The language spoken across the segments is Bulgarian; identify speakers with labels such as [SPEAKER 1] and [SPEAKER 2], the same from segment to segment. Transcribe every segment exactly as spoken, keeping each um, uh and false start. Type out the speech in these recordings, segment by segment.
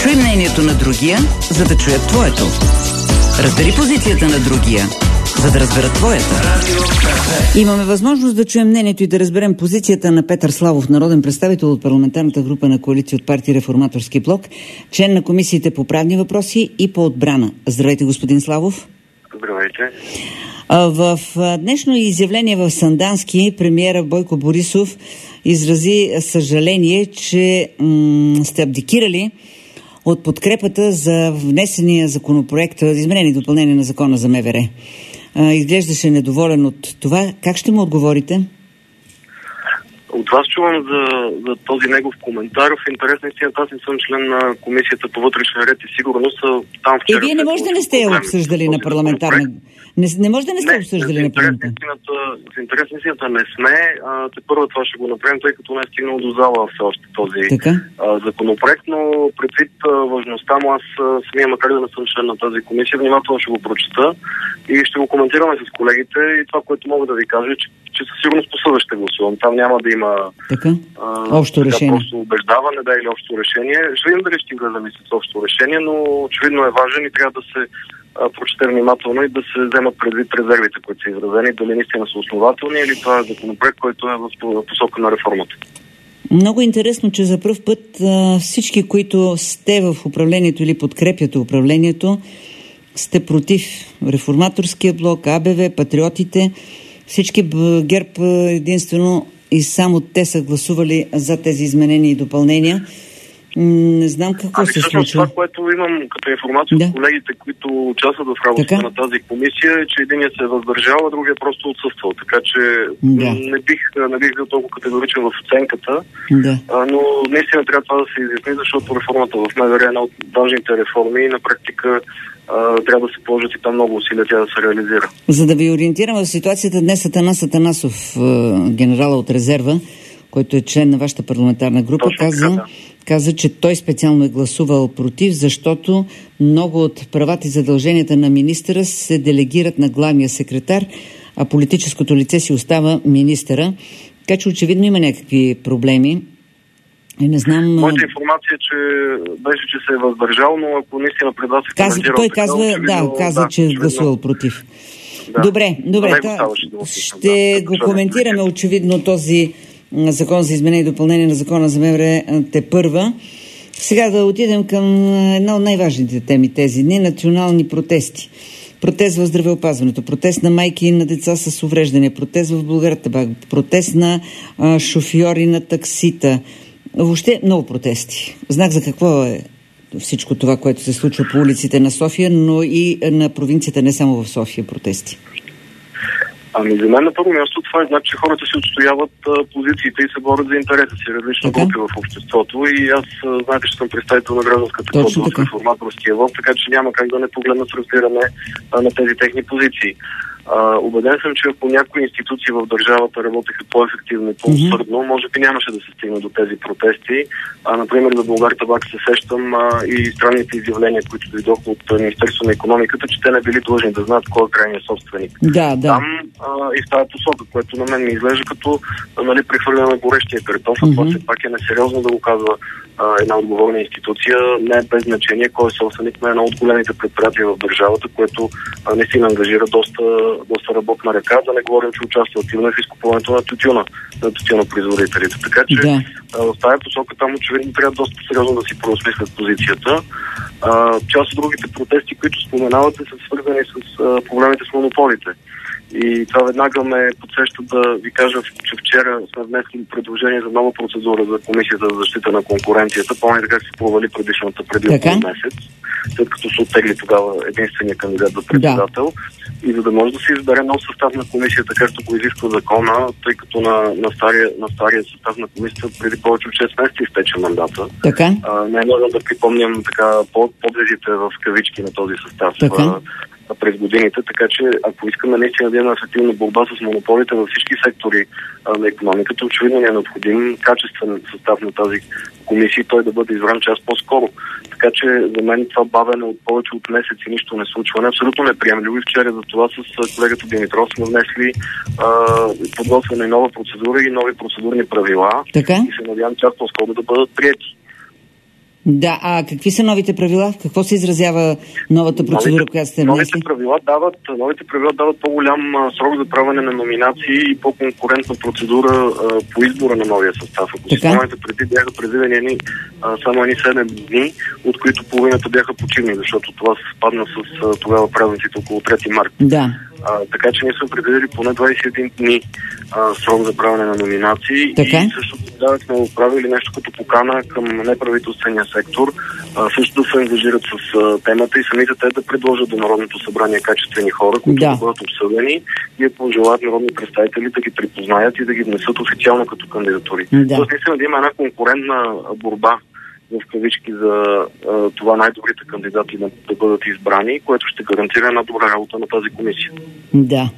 [SPEAKER 1] Чуй мнението на другия, за да чуят твоето. Разбери позицията на другия, за да разберат твоята. Имаме възможност да чуем мнението и да разберем позицията на Петър Славов, народен представител от парламентарната група на коалиция от партия Реформаторски блок, член на комисиите по правни въпроси и по отбрана. Здравейте, господин Славов.
[SPEAKER 2] Здравейте.
[SPEAKER 1] В днешно изявление в Сандански премиера Бойко Борисов изрази съжаление, че м- сте абдикирали от подкрепата за внесения законопроект за изменение и допълнение на закона за МВР. А, изглеждаше недоволен от това. Как ще му отговорите?
[SPEAKER 2] От вас чувам за, за този негов коментар. В интерес на истината, аз не съм член на комисията по вътрешен ред и сигурност. Там вчера...
[SPEAKER 1] И вие не може да не сте я обсъждали на парламентарна... Не, не може да не сте не, обсъждали на парламентарна...
[SPEAKER 2] За интерес на истината не сме. А, те първо това ще го направим, тъй като не е стигнал до зала все още този а, законопроект, но предвид а, важността му, аз а, самия, макар да не съм член на тази комисия, внимателно ще го прочета и ще го коментираме с колегите. И това, което мога да ви кажа, че, че със сигурност по съвест ще гласувам. Там няма да има
[SPEAKER 1] така?
[SPEAKER 2] А,
[SPEAKER 1] общо
[SPEAKER 2] така,
[SPEAKER 1] решение.
[SPEAKER 2] Просто убеждаване, да, или общо решение. Ще видим дали ще излезем с общо решение, но очевидно е важен и трябва да се а, прочете внимателно и да се вземат предвид резервите, които са изразени, дали наистина са основателни или това е законопроект, който е в посока на реформата.
[SPEAKER 1] Много интересно, че за пръв път а, всички, които сте в управлението или подкрепяте управлението, сте против Реформаторския блок, А Б В, Патриотите. Всички ГЕРБ единствено и само те са гласували за тези изменения и допълнения. Не знам какво
[SPEAKER 2] ами,
[SPEAKER 1] се
[SPEAKER 2] случва. Това, което имам като информация да. от колегите, които участват в работата така? на тази комисия, е, че единият се е въздържал, а другия просто отсъствал. Така че да. не бих, не бих бил толкова категоричен в оценката.
[SPEAKER 1] Да.
[SPEAKER 2] А, но наистина трябва това да се изясни, защото реформата в МВР е една от важните реформи и на практика Uh, трябва да се положат и там много усилия тя да се реализира.
[SPEAKER 1] За да ви ориентирам в ситуацията, днес Атанас Атанасов, генерала от резерва, който е член на вашата парламентарна група, каза, да. каза, че той специално е гласувал против, защото много от правата и задълженията на министъра се делегират на главния секретар, а политическото лице си остава министъра. Така че очевидно има някакви проблеми. И не знам...
[SPEAKER 2] Моята информация е, че беше, че се е въздържал, но ако наистина пред вас е
[SPEAKER 1] коментирал... Той така, казва, очевидно, да, казва, да, че е гласувал против. Да. Добре, добре. Та, ще го коментираме очевидно този закон за изменение и допълнение на закона за МВР те първа. Сега да отидем към една от най-важните теми тези дни – национални протести. Протест в здравеопазването, протест на майки и на деца с увреждания, протест в Булгартабак, протест на а, шофьори на таксита. Въобще много протести. Знак за какво е всичко това, което се случва по улиците на София, но и на провинцията, не само в София, протести.
[SPEAKER 2] Ами за мен на първо място това е знак, че хората си отстояват а, позициите и се борят за интереса си, различни групи в обществото. И аз, а, знаете, че съм представител на гражданската квота в Реформаторския блок, така че няма как да не погледна с разбиране а, на тези техни позиции. Uh, убеден съм, че ако някои институции в държавата работеха по-ефективно и по-усърдно, mm-hmm. може би нямаше да се стигне до тези протести. Uh, например, за Булгартабак се сещам uh, и странните изявления, които дойдоха от uh, Министерството на икономиката, че те не били длъжни да знаят кой е крайният собственик.
[SPEAKER 1] Да, да.
[SPEAKER 2] Там uh, и в тази посока, което на мен ми изглежда като uh, нали, прехвърляне на горещия картоф, mm-hmm. това все пак е несериозно да го казва uh, една отговорна институция. Не е без значение кой е собственик на едно от големите предприятия в държавата, което uh, наистина ангажира доста доста работна ръка, да не говорим, че участва активно в изкупуването на тютюна, на тютюнопроизводителите. Така че да. в тази посока там очевидно трябва доста сериозно да си преосмислят позицията. А, част от другите протести, които споменавате, са свързани с а, проблемите с монополите. И това веднага ме подсеща да ви кажа, че вчера сме внесли предложение за нова процедура за Комисията за защита на конкуренцията. Помните как се провали предишната преди около месец, след като се оттегли тогава единствения кандидат за председател. Да. И за да може да се избере нов състав на комисията, както го изисква закона, тъй като на, на, стария, на стария състав на комисията преди повече от шест месеца изтече мандата.
[SPEAKER 1] Така.
[SPEAKER 2] А, не е нужно да припомням така подвизите в кавички на този състав.
[SPEAKER 1] Така.
[SPEAKER 2] През годините, така че ако искаме наистина да имаме ефективна борба с монополите във всички сектори а, на икономиката, очевидно не е необходим качествен състав на тази комисия и той да бъде избран час по-скоро. Така че за мен това бавене от повече от месец и нищо не случва е абсолютно неприемливо и вчера за това с колегата Димитров сме внесли подготвена и нова процедура и нови процедурни правила.
[SPEAKER 1] Така?
[SPEAKER 2] И се надявам час по-скоро да бъдат приети.
[SPEAKER 1] Да, а какви са новите правила? Какво се изразява новата процедура, новите, която сте внесли?
[SPEAKER 2] Новите правила дават, новите правила дават по-голям а, срок за правене на номинации и по-конкурентна процедура а, по избора на новия състав. Ако си спомняте, преди бяха предвидени едни, а, само едни седем дни, от които половината бяха почивни, защото това се спадна с а, тогава празниците около трети март.
[SPEAKER 1] Да.
[SPEAKER 2] А, така че ние сме предвидели поне двадесет и един дни а, срок за правене на номинации.
[SPEAKER 1] Така?
[SPEAKER 2] И също да сме правили нещо като покана към неправителствения сектор, а, също да се ангажират с а, темата и самите те да предложат до Народното събрание качествени хора, които да, да бъдат обсъдени и ако пожелаят народни представители да ги припознаят и да ги внесат официално като кандидатури.
[SPEAKER 1] Да.
[SPEAKER 2] Тоест наистина да има една конкурентна борба в кавички за а, това най-добрите кандидати да, да бъдат избрани, което ще гарантира една добра работа на тази комисия.
[SPEAKER 1] Да.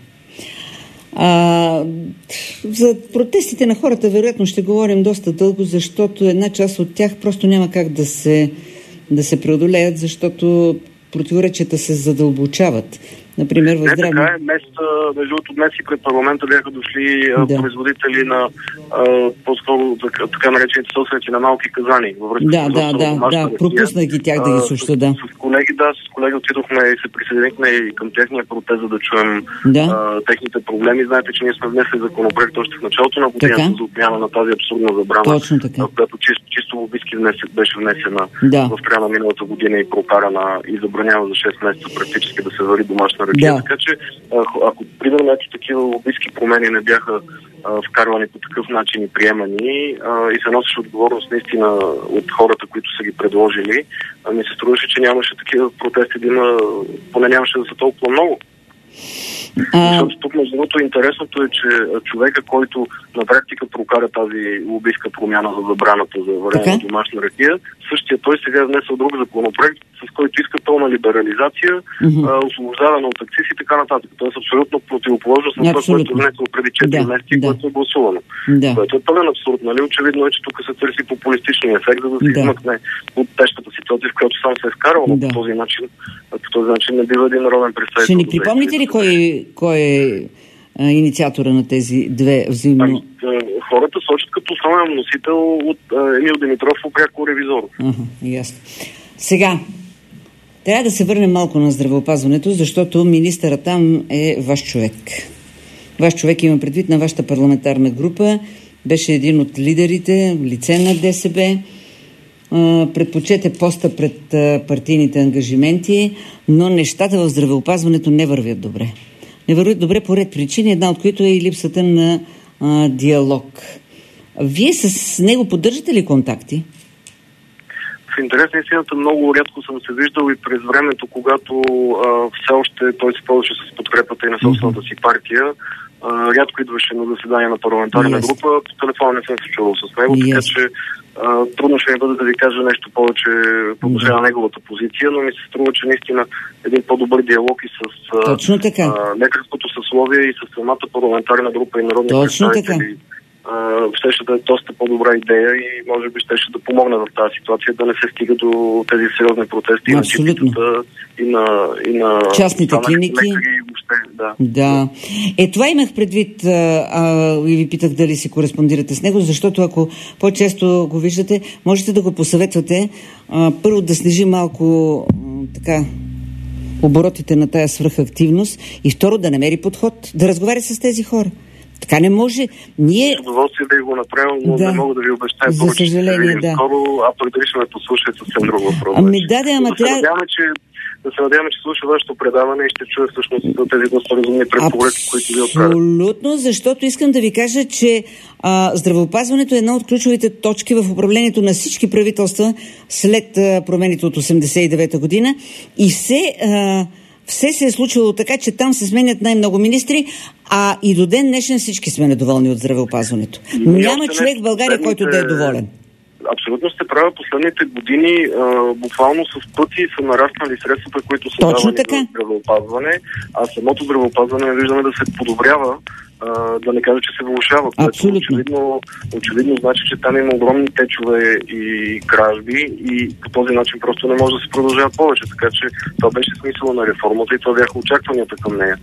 [SPEAKER 1] А, за протестите на хората вероятно ще говорим доста дълго, защото една част от тях просто няма как да се, да се преодолеят, защото противоречията се задълбочават. Например, в здравни...
[SPEAKER 2] Не, така е. Днес, между другото, днес и пред парламента бяха дошли да. производители на а, по-скоро така, така наречените собственици на малки казани. Във връзка
[SPEAKER 1] да,
[SPEAKER 2] с
[SPEAKER 1] да, да, да, пропуснах ги тях да ги слуша, да.
[SPEAKER 2] С, с колеги, да, с колеги отидохме и се присъединихме и към техния протест, за да чуем
[SPEAKER 1] да.
[SPEAKER 2] а, техните проблеми. Знаете, че ние сме внесли законопроект още в началото на годината за отмяна на тази абсурдна забрана, която чисто, чисто лобистки беше внесена
[SPEAKER 1] да.
[SPEAKER 2] в края на миналата година и прокарана и забранява за шест месеца практически да се вари домашна ракия. Да. Така че, ако примерно ето такива лобистки промени не бяха а, вкарвани по такъв начин и приемани а, и се носиш отговорност наистина от хората, които са ги предложили, а, ми се струваше, че нямаше такива протести да има, поне нямаше да са толкова много. А... Защото тук, между другото, интересното е, че човека, който на практика прокара тази лобистка промяна за забраната за варене на домашна ракия, същия той сега е внесъл друг законопроект, с който иска пълна либерализация, mm-hmm. а, освобождаване от акциз и така нататък. Тоест абсолютно противоположно на това, което е внесло преди четири да, месеца, да. което е гласувано. Да. Което е пълен абсурд, нали? Очевидно е, че тук се търси популистичния ефект, за да се да. измъкне от тежката ситуация, в която сам се е вкарал, но да. по този начин, по този начин не бива един народен представител.
[SPEAKER 1] Ще ни припомните ли кой, кой е а, инициатора на тези две взаимно?
[SPEAKER 2] Ами, хората сочат като основен носител от а, Емил Димитров по пряко ревизор.
[SPEAKER 1] Ага, ясно. Сега, трябва да се върнем малко на здравеопазването, защото министърът там е ваш човек. Ваш човек, има предвид на вашата парламентарна група, беше един от лидерите, лице на ДСБ, предпочете поста пред партийните ангажименти, но нещата в здравеопазването не вървят добре. Не вървят добре по ред причини, една от които е и липсата на а, диалог. Вие с него поддържате ли контакти?
[SPEAKER 2] В интерес на истината много рядко съм се виждал и през времето, когато а, все още той се ползваше с подкрепата и на собствената си партия. А, рядко идваше на заседание на парламентарна yes. група, по телефона не съм се чувал с него, yes. така че а, трудно ще ми бъде да ви кажа нещо повече по отношение на неговата позиция, но ми се струва, че наистина един по-добър диалог и с лекарското съсловие и с самата парламентарна група и народни представители щеше да е доста по-добра идея и може би щеше да помогне в тази ситуация да не се стига до тези сериозни протести на чипитата и на, и на
[SPEAKER 1] частните клиники.
[SPEAKER 2] И въобще, да.
[SPEAKER 1] да. Е, това имах предвид а, а, и ви питах дали си кореспондирате с него, защото ако по-често го виждате, можете да го посъветвате а, първо да снижи малко а, така оборотите на тая свръхактивност и второ да намери подход, да разговаря с тези хора. Така не може. Ние...
[SPEAKER 2] С удоволствие да го направим, но да. не мога да ви обещая.
[SPEAKER 1] За съжаление, да.
[SPEAKER 2] Скоро, а пък дали ще ме послушате съвсем друг въпрос.
[SPEAKER 1] Ами да, да, ама
[SPEAKER 2] да
[SPEAKER 1] трябва...
[SPEAKER 2] Се надяваме, че, да се надяваме, че слуша вашето предаване и ще чуя всъщност тези доста разумни препоръки, които ви отправят.
[SPEAKER 1] Абсолютно, защото искам да ви кажа, че а, здравеопазването е една от ключовите точки в управлението на всички правителства след а, промените от осемдесет и девета година и все... А, Все се е случило така, че там се сменят най-много министри, а и до ден днешен всички сме недоволни от здравеопазването. Няма човек в България, последните... който да е доволен.
[SPEAKER 2] Абсолютно сте права. Последните години а, буквално с пъти са нараснали средствата, които са давани за здравеопазване, а самото здравеопазване виждаме да се подобрява, а, да не кажа, че се влошава.
[SPEAKER 1] Абсолютно.
[SPEAKER 2] Очевидно, очевидно значи, че там има огромни течове и кражби и по този начин просто не може да се продължава повече. Така че това беше смисъла на реформата и това бяха очакванията към нея.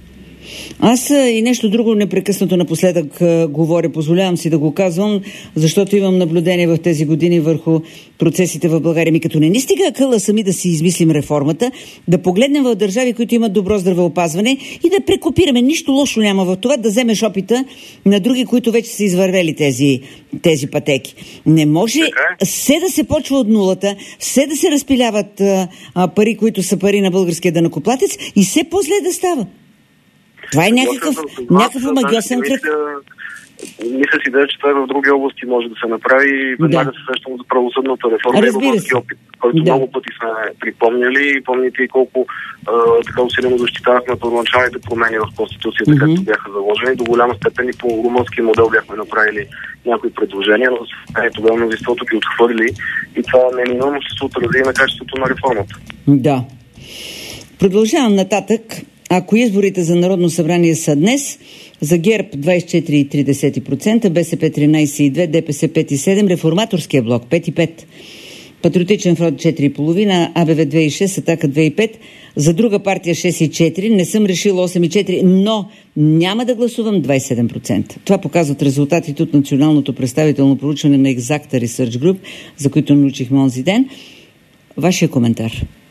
[SPEAKER 1] Аз и нещо друго непрекъснато напоследък говоря, позволявам си да го казвам, защото имам наблюдение в тези години върху процесите в България. Ми като не ни стига акъла сами да си измислим реформата, да погледнем в държави, които имат добро здравеопазване и да прекопираме. Нищо лошо няма в това да вземеш опита на други, които вече са извървели тези, тези пътеки. Не може все да се почва от нулата, все да се разпиляват а, а, пари, които са пари на българския данъкоплатец и все по-зле да става. Това е някакъв, някакъв магиосен кръг.
[SPEAKER 2] Мисля си да, че това в други области може да се направи и веднага да. се срещам за правосъдната реформа и български опит, който да. много пъти сме припомняли и помните и колко а, така усилено защитавахме първоначалните промени в Конституцията, mm-hmm. както бяха заложени. До голяма степен и по румънски модел бяхме направили някои предложения, но за тогава мнозинството ги отхвърли и това неминуемо ще се отрази на качеството на реформата. Да.
[SPEAKER 1] Продължавам нататък. Ако изборите за Народно събрание са днес, за ГЕРБ двадесет и четири цяло три десети процента, БСП тринадесет цяло две, ДПС пет цяло седем, Реформаторския блок пет цяло пет, Патриотичен фронт четири цяло пет, АБВ две цяло шест, Атака две цяло пет, за друга партия шест цяло четири, не съм решил осем цяло четири, но няма да гласувам двадесет и седем процента. Това показват резултатите от националното представително проучване на Exacta Research Group, за които научихме онзи ден. Вашия коментар?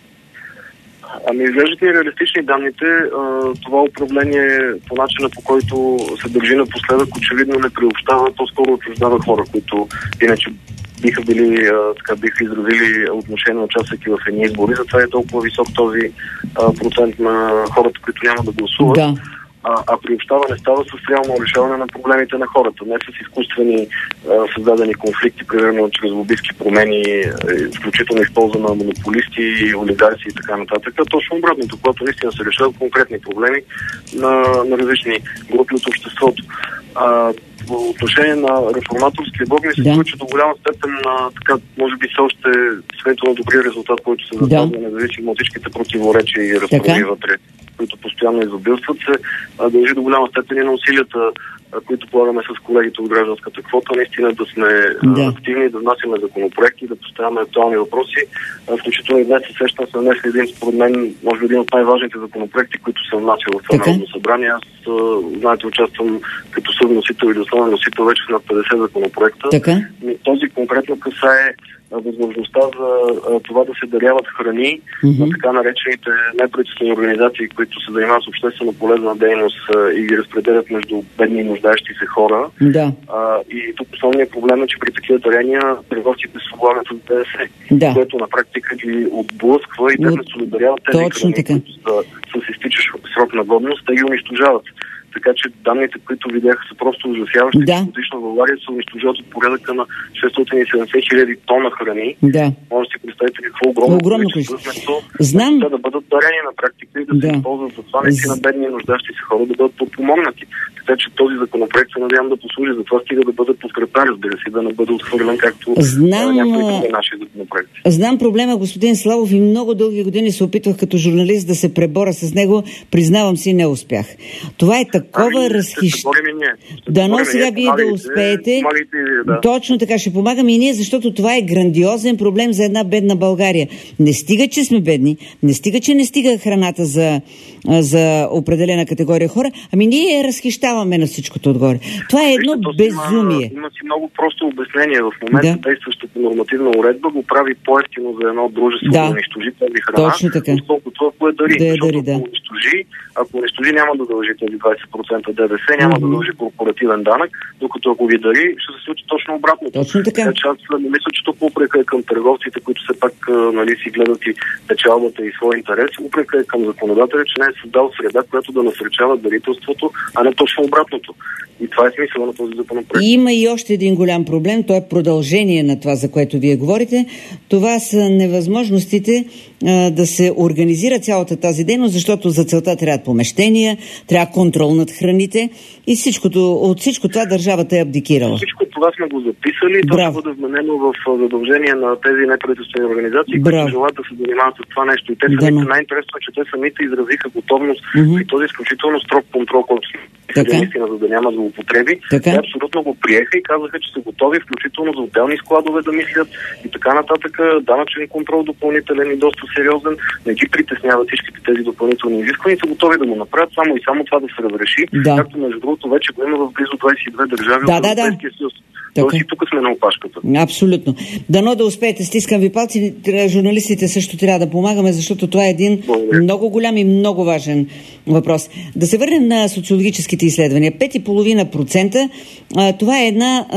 [SPEAKER 2] Ами изглеждат и реалистични данните. Това управление по начина, по който се държи напоследък, очевидно не приобщава, по-скоро отчуждава хора, които иначе биха били, така биха изразили отношение, участвайки в едни избори. Затова е толкова висок този процент на хората, които няма да гласуват. Да. А, а приобщаване става с реално решаване на проблемите на хората, не с изкуствени а, създадени конфликти, примерно чрез лобистки промени, включително в полза на монополисти, олигарси и така нататък. Точно обратното, когато наистина се решават конкретни проблеми на, на различни групи от обществото. А, по отношение на реформаторския блок ми се случва, че до голяма степен на, така, може би все още свето на добрия резултат, който се запазва, да. независимо от всичките противоречия и разправи вътре, които постоянно изобилстват, се а, дължи до голяма степен и на усилията, а, които полагаме с колегите от гражданската квота, наистина да сме да. А, активни, да внасяме законопроекти, да поставяме актуални въпроси. А, включително и днес се сещам, сме внесли един, според мен, може би един от най-важните законопроекти, които се внася в това Народно събрание. Аз, а, знаете, участвам като съвносител или основен носител вече в над петдесет законопроекта. Така? Този конкретно касае възможността за а, това да се даряват храни mm-hmm. на така наречените неправителствени организации, които се занимават с обществено полезна дейност а, и ги разпределят между бедни и нуждаещи се хора. Да. А, и тук основният проблем е, че при такива дарения търговците се облагат от ДДС, да. което на практика ги отблъсква и те не солидаряват тези храни, които са с изтичащ срок на годност, те ги унищожават. Така че данните, които видях, са просто ужасяващи. Да. Годишно в България се унищожават от порядъка на шестстотин и седемдесет хиляди тона храни. Да. Може да си представите какво огромно, огромно количество. Знам. Да, да бъдат дарени на практика и да, да. се използват за това наистина бедни и нуждащи се хора да бъдат подпомогнати. Така че този законопроект се надявам да послужи за това, стига да бъде подкрепен, разбира се, да не бъде отхвърлен, както Знам... някои други наши законопроекти.
[SPEAKER 1] Знам проблема, господин Славов, и много дълги години се опитвах като журналист да се преборя с него. Признавам си, не успях. Това е такова разхищение. Дано сега вие да успеете. Да. Точно така, ще помагаме и ние, защото това е грандиозен проблем за една бедна България. Не стига, че сме бедни, не стига, че не стига храната за, за определена категория хора, ами ние я разхищаваме на всичкото отгоре. Това е едно Вижте, безумие.
[SPEAKER 2] Има, има си много просто обяснение. В момента да. действащата нормативна уредба го прави по-евтино за едно дружество да, да унищожи тази храна, отколкото ако е дари. Да, защото дари, да. ако унищожи, ако унищожи, няма да дължи тези двадесет процента ДДС, няма mm-hmm. да дължи корпоративен данък, докато ако ви дари, ще се случи точно обратно.
[SPEAKER 1] Точно така.
[SPEAKER 2] Така че аз не мисля, че тук упрека е към търговците, които все пак нали, си гледат и печалбата и своя интерес. Упрека е към законодателя, че не е създал среда, която да насърчава дарителството, а не точно обратното. И това е смисъл на този законопроект.
[SPEAKER 1] И има и още един голям проблем, то е продължение на това, за което вие говорите. Това са невъзможностите а, да се организира цялата тази дейност, защото за целта трябва помещения, трябва контрол над храните и всичкото, от всичко това държавата е абдикирала.
[SPEAKER 2] Всичко това сме го записали и то ще бъде вменено в задължение на тези неправителствени организации, Браво. които желаят да се занимават с това нещо. И те самите, да, най-интересно е, че те самите изразиха готовност mm-hmm. при този изключително строг контрол, който се наистина, за да няма злоупотреби. Те абсолютно го приеха и казаха, че са готови включително за отделни складове да мислят и така нататък. Данъчен контрол допълнителен и доста сериозен. Не ги притесняват всичките тези допълнителни изисквания, са готови да го направят само и само това да се разреши. Да. Както между другото вече го има в близо двадесет и две държави
[SPEAKER 1] да,
[SPEAKER 2] от
[SPEAKER 1] да,
[SPEAKER 2] Европейския
[SPEAKER 1] да.
[SPEAKER 2] съюз. Тоест и тук сме на опашката.
[SPEAKER 1] Абсолютно. Дано да успеете, стискам ви палци. Журналистите също трябва да помагаме, защото това е един Благодаря. много голям и много важен въпрос. Да се върнем на социологическите изследвания. пет цяло и пет процента. Това е една,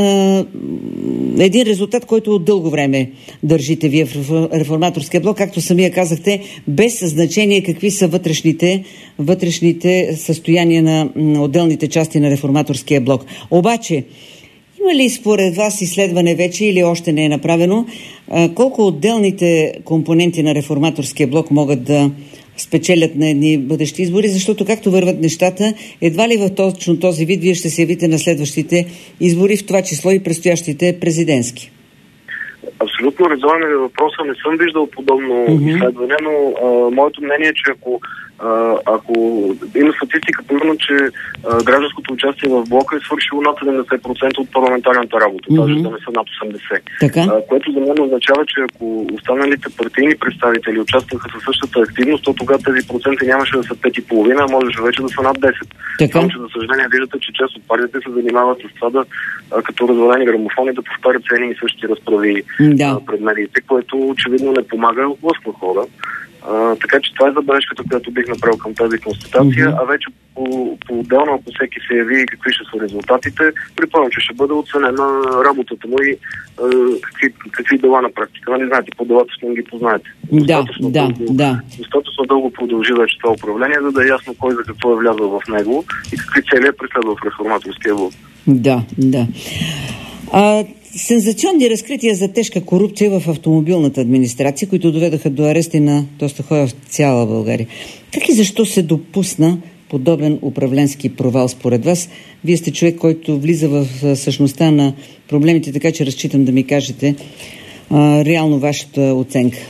[SPEAKER 1] един резултат, който от дълго време държите вие в Реформаторския блок, както самия казахте, без значение какви са вътрешните, вътрешните състояния на отделните части на Реформаторския блок. Обаче, има ли според вас изследване вече или още не е направено, колко отделните компоненти на Реформаторския блок могат да спечелят на едни бъдещи избори, защото както върват нещата, едва ли в точно този вид вие ще се явите на следващите избори, в това число и предстоящите президентски?
[SPEAKER 2] Абсолютно резонен е въпроса. Не съм виждал подобно mm-hmm. изследване, но а, моето мнение е, че ако Uh, ако има статистика, примерно, че uh, гражданското участие в блока е свършило над седемдесет процента от парламентарната работа, mm-hmm. даже да не са над осемдесет процента. Uh, което за мен означава, че ако останалите партийни представители участваха със същата активност, то тогава тези проценти нямаше да са пет и половина, а можеше вече да са над десет. Само, че за съжаление виждате, че част от партиите се занимават с това да, uh, като развалени грамофони, да повтарят цени и същи разправи mm-hmm. uh, пред медиите, което очевидно не помага и отблъсква хора. Uh, така че това е забележката, която бих направил към тази констатация, mm-hmm. а вече по, по-отделно, ако всеки се яви какви ще са резултатите, припомням, че ще бъде оценена работата му и uh, какви, какви дела на практика. Нали знаете, по делата ще ги познаете.
[SPEAKER 1] Да, достатъчно да, дълго, да.
[SPEAKER 2] Достатъчно дълго продължи вече това управление, за да е ясно кой за какво е влязъл в него и какви цели е преследвал в Реформаторския блок.
[SPEAKER 1] Да, да. А... Сензационни разкрития за тежка корупция в автомобилната администрация, които доведаха до арести на доста хора в цяла България. Как и защо се допусна подобен управленски провал според вас? Вие сте човек, който влиза в същността на проблемите, така че разчитам да ми кажете а, реално вашата оценка.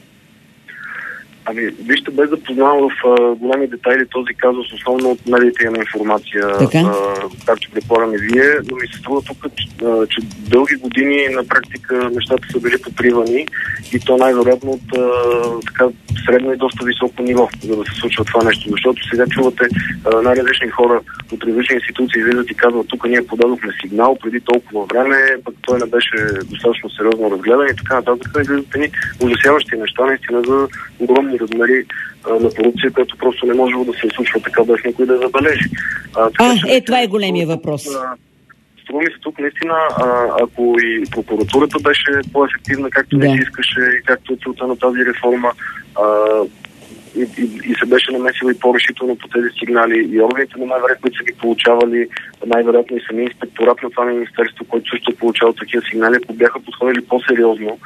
[SPEAKER 2] Ами, вижте, без да познавам в а, големи детайли този казус, основно от медиите има информация, а, както предполагам и вие, но ми се струва тук, че, а, че дълги години на практика нещата са били покривани и то най-вероятно от а, така средно и доста високо ниво, за да се случва това нещо. Защото сега чувате а, най-различни хора от различни институции излизат и казват, тук ние подадохме сигнал преди толкова време, пък той не беше достатъчно сериозно разгледан и така нататък. Излизат едни ужасяващи неща, наистина за огромни размери а, на корупция, която просто не може да се случва така без никой да забележи. А, така,
[SPEAKER 1] а че, е, това е големия въпрос.
[SPEAKER 2] Струва ми се тук наистина, а, ако и прокуратурата беше по-ефективна, както да. не искаше и както е целта на тази реформа, а, и, и, и се беше намесила и по-решително по тези сигнали и органите на МВР, които са ги получавали, най-вероятно и самия инспекторат на това министерство, който също е получавал такива сигнали, ако бяха подходили по-сериозно,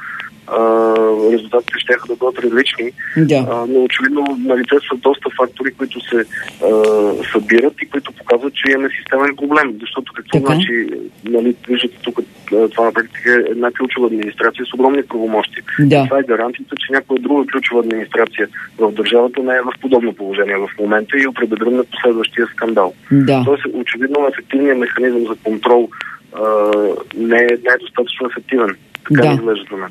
[SPEAKER 2] Uh, резултатите ще да бъдат различни,
[SPEAKER 1] да.
[SPEAKER 2] uh, но очевидно на лице са доста фактори, които се uh, събират и които показват, че имаме системен проблем. Защото какво така? Значи, нали, виждате тук, това на практика е една ключова администрация с огромни правомощи.
[SPEAKER 1] Да.
[SPEAKER 2] Това е гаранцията, че някоя друга ключова администрация в държавата не е в подобно положение в момента и определен на последващия скандал.
[SPEAKER 1] Да.
[SPEAKER 2] Тоест, очевидно ефективният механизъм за контрол uh, не, е, не е достатъчно ефективен. Така да.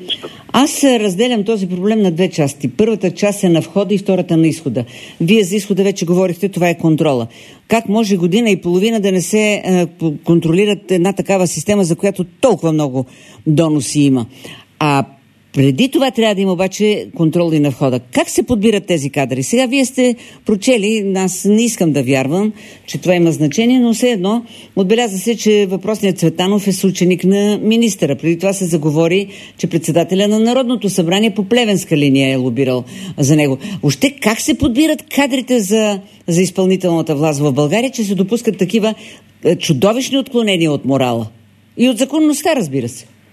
[SPEAKER 1] Аз разделям този проблем на две части. Първата част е на входа и втората на изхода. Вие за изхода вече говорихте, това е контрола. Как може година и половина да не се е, контролират една такава система, за която толкова много доноси има? А преди това трябва да има обаче контрол и на входа. Как се подбират тези кадри? Сега вие сте прочели, аз не искам да вярвам, че това има значение, но все едно отбеляза се, че въпросният Цветанов е съученик на министъра. Преди това се заговори, че председателя на Народното събрание по плевенска линия е лобирал за него. Въобще как се подбират кадрите за, за изпълнителната власт в България, че се допускат такива чудовищни отклонения от морала? И от законността, разбира се.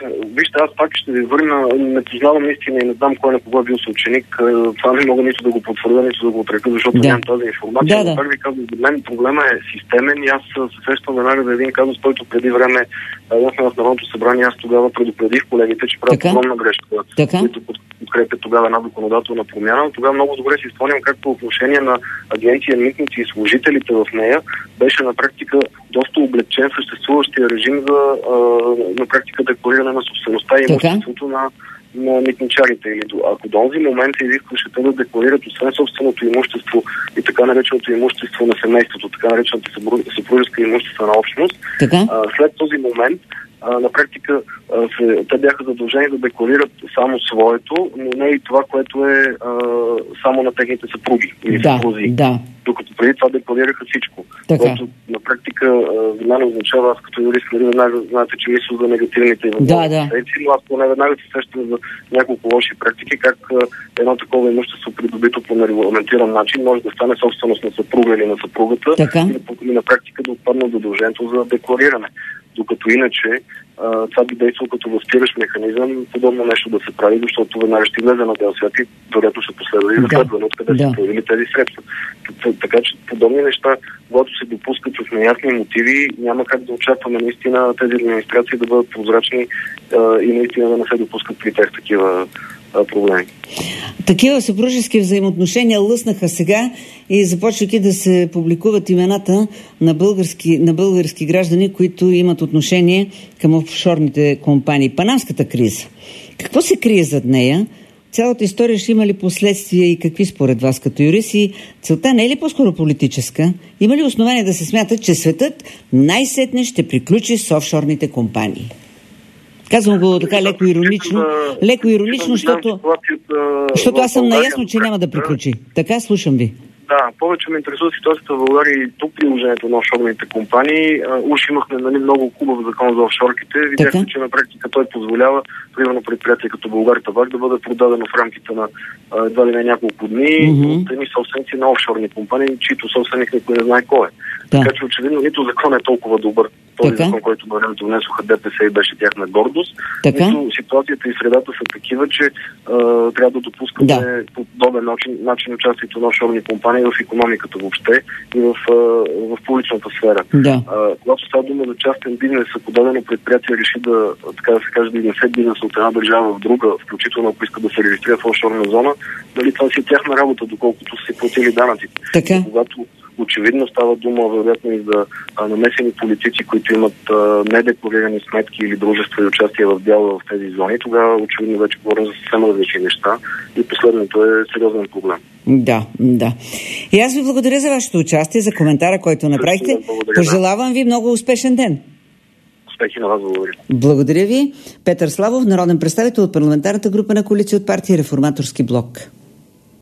[SPEAKER 2] вижте, аз пак ще ви върна, не познавам наистина и не знам кой на кого е бил съученик. Това не мога нито да го потвърда, нито да го отрека, защото да. нямам тази информация. Да, да. Но пак ви казвам, за мен проблема е системен и аз се сещам веднага за един казус, който преди време ясно в Народното събрание, аз тогава предупредих колегите, че правят огромна грешка, които подкрепят тогава една законодателна промяна. Тогава много добре си спомням как по отношение на агенция митници и служителите в нея беше на практика доста облегчен съществуващия режим за а, на практика деклариране на собствеността и имуществото на, на митничарите. Или ако до този момент се изискваше те да декларират освен собственото имущество и така нареченото имущество на семейството, така наречената съпружеска имуществена общност, а, след този момент А, на практика а, се, те бяха задължени да декларират само своето, но не и това, което е а, само на техните съпруги или
[SPEAKER 1] да,
[SPEAKER 2] съпрузи.
[SPEAKER 1] Да.
[SPEAKER 2] Докато преди това декларираха всичко.
[SPEAKER 1] Така.
[SPEAKER 2] Което на практика за мен означава, аз като юрист, нали веднага знаете, че мисля за негативните и
[SPEAKER 1] да, да.
[SPEAKER 2] но аз поне веднага се сещам за няколко лоши практики, как а, едно такова имущество, придобито по нерегламентиран начин, може да стане собственост на съпруга или на съпругата и, и на практика да отпадне задължението за деклариране. Докато иначе а, това би действало като възпиращ механизъм подобно нещо да се прави, защото веднага ще влезе на бял свят и вероятно ще последва и разследване, откъде да. се появили тези средства. Така че подобни неща, когато се допускат с неясни мотиви, няма как да очакваме наистина тези администрации да бъдат прозрачни а, и наистина да не се допускат при тях такива а, проблеми.
[SPEAKER 1] Такива съпружески взаимоотношения лъснаха сега и започвайки да се публикуват имената на български, на български граждани, които имат отношение към офшорните компании. Панамската криза. Какво се крие зад нея? Цялата история ще има ли последствия и какви според вас като юрист? И целта не е ли по-скоро политическа? Има ли основание да се смята, че светът най-сетне ще приключи с офшорните компании? Казвам го така леко иронично, леко иронично, защото, защото аз съм наясно, че няма да приключи. Така, слушам ви.
[SPEAKER 2] Да, повече ме интересува ситуацията в България и тук приложението на офшорните компании. Уж имахме нали, много хубав закон за офшорките. Видяхме, че на практика той позволява, примерно предприятие като Булгартабак да бъде продадено в рамките на едва ли не няколко дни mm-hmm. от едни собственици на офшорни компании, чието собственик никой не знае кой е. Да. Така че очевидно нито закон е толкова добър, този така? закон, който на времето внесоха ДПС и беше тяхна гордост, така? Нито ситуацията и средата са такива, че а, трябва да допускаме да. по подобен начин, начин участието на офшорни компании в икономиката въобще и в, а, в публичната сфера.
[SPEAKER 1] Да.
[SPEAKER 2] А, когато става дума за частен бизнес, ако дадено предприятие реши да, така да се каже, да изнесе бизнес от една държава в друга, включително ако иска да се регистрира в офшорна зона, нали, това си е тяхна работа, доколкото са си платили данъците.
[SPEAKER 1] Така.
[SPEAKER 2] Когато очевидно става дума, вероятно, и за а, намесени политици, които имат а, недекларирани сметки или дружества и участие в дяла в тези зони, тогава очевидно вече говорим за съвсем различни неща и последното е сериозен проблем.
[SPEAKER 1] Да, да. И аз ви благодаря за вашето участие, за коментара, който направихте. Пожелавам ви много успешен ден.
[SPEAKER 2] Успехи на вас, благодаря.
[SPEAKER 1] Благодаря ви. Петър Славов, народен представител от парламентарната група на коалиция от партия Реформаторски блок.